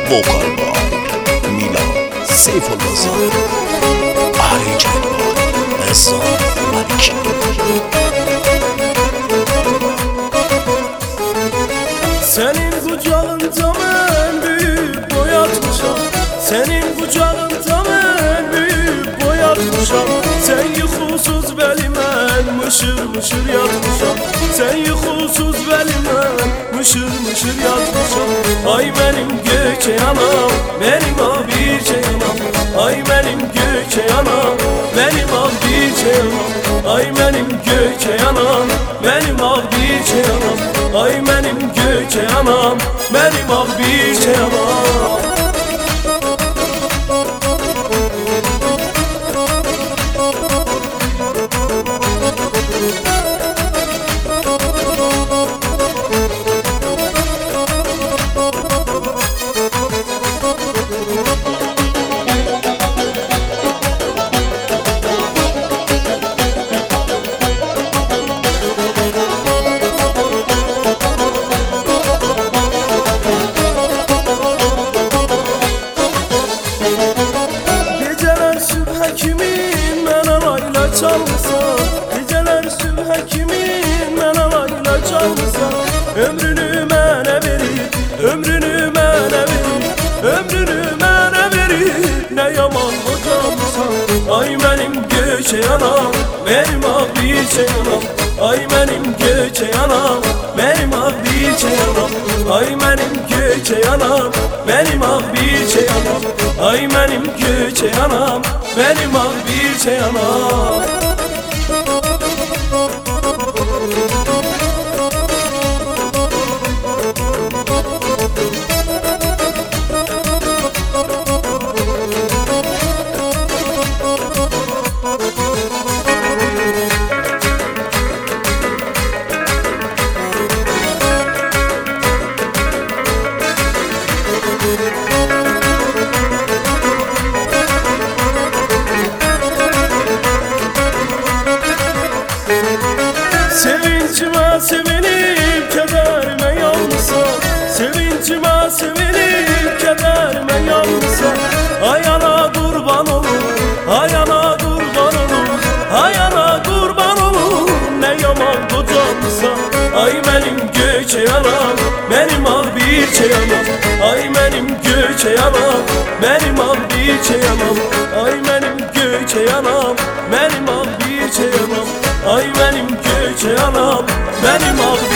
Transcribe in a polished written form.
Vokal by Milan Seyfullah Arayacak by Esra Maliki. Senin kucağında ben büyük boy atmışam. Senin kucağında ben büyük boy atmışam. Sen yuxusuz belimen mışır mışır yatmışam. Sen yuxusuz belimen mışır mışır yatmışam. Ay benim göçe yanam, benim abice yanam. Ay benim göçe yanam, benim abice yanam. Ay benim göçe yanam, benim abice yanam. Ay benim göçe yanam, benim abice yanam. Kimin ben alayla çalmışam. Geceler sübhe kimin ben alayla çalmışam. Ömrünü mənə verir, ömrünü mənə verir, ömrünü mənə verir. Ne yaman hocamsan. Ay benim göçe yanam, benim abice yanam. Ay benim göçe yanam, benim abice yanam. Ay benim göçe yanam, benim abice yanam. Ay benim göçe yanam, benim abice yanam. Sevincime sevinip kederime yanmışsa. Sevincime sevinip kederime yanmışsa. Ayana kurban olur, ayana kurban olur, ayana kurban olur. Ne yaman kocamsa. Ay benim göçe yanam, benim abice yanam. Ay benim göçe yanam, benim abice yanam. Ay benim göçe yanam, benim abice yanam. Ay benim göçe yanam, benim abice